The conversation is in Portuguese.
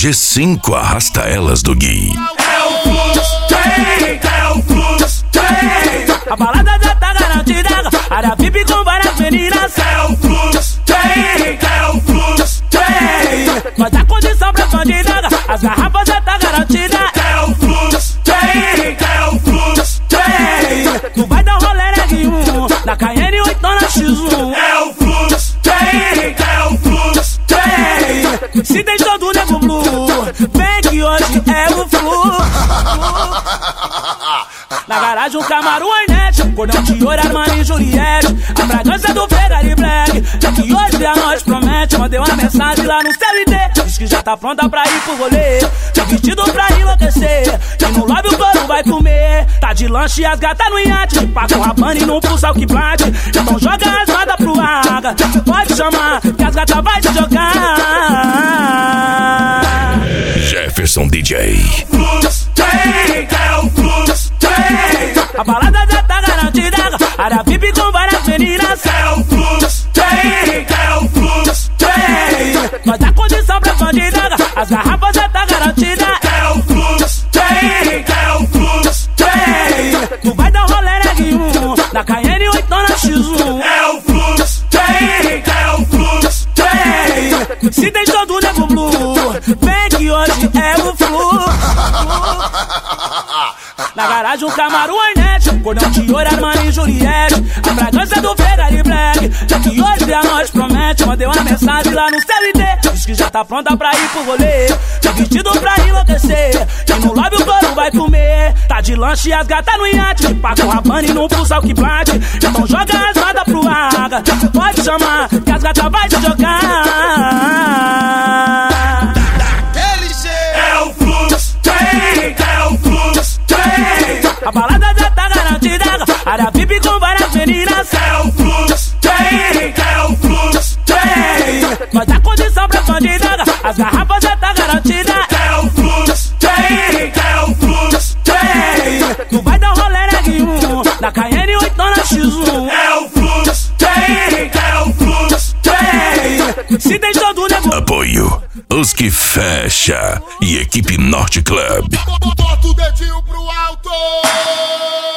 G5 arrasta elas do Gui. É o fluxo, é o fluxo, A balada já tá garantida, área VIP com várias meninas. é o fluxo, é o fluxo, Nós dá condição pra bandida, as garrafas já tá garantida. é o fluxo, é o fluxo, Tu vai dar um rolê neguinho, na Cayenne ou então na X1. é o fluxo, é o fluxo, Se tem todo nego blue, vem que hoje é o flu. Na garagem um Camaro Hornet, cordão de ouro, Armani e Juliette, a fragrância do Ferrari Black. É que hoje a noite promete. Mandei uma mensagem lá no CLT, diz que já tá pronta pra ir pro rolê. Tá vestido pra enlouquecer, que no lobby o couro vai comer. Tá de lanche e as gatas no iate, de Paco Rabanne e não pulsa o que bate. Então joga as rodas pro ar, pode chamar que as gatas vai te jogar. Jefferson DJ. fluxo, é o fluxo, A balada já tá garantida, área VIP com várias meninas. é o fluxo, é o fluxo, Nós dá condição pra bandida, as garrafas já tá garantida. é o fluxo, é o fluxo, Tu vai dar um rolê neguinho, na Cayenne ou então na X1. é o fluxo, é o fluxo, Se tem todo nego blue, vem que hoje é o flu. Na garagem um Camaro Hornet, cordão de ouro, Armani e Juliette, a fragrância do Ferrari Black. É que hoje a noite promete. Mandei uma mensagem lá no CLT, diz que já tá pronta pra ir pro rolê. Tá vestido pra enlouquecer, que no lobby o couro vai comer. Tá de lanche e as gatas no iate, de Paco Rabanne e não pulsa o que bate. Então joga as rodas pro ar, pode chamar que as gatas vai te jogar. é o fluxo, é o fluxo, A balada já tá garantida, área VIP com várias meninas. é o fluxo, é o fluxo, Nós dá condição pra bandida, as garrafas já tá garantida. é o fluxo, é o fluxo, Tu vai dar um rolê neguinho, na Cayenne ou então na X1. é o fluxo, é o fluxo, Se tem todo nego. Apoio Os Que Fecha e Equipe Norte Club. Bota o dedinho pro alto!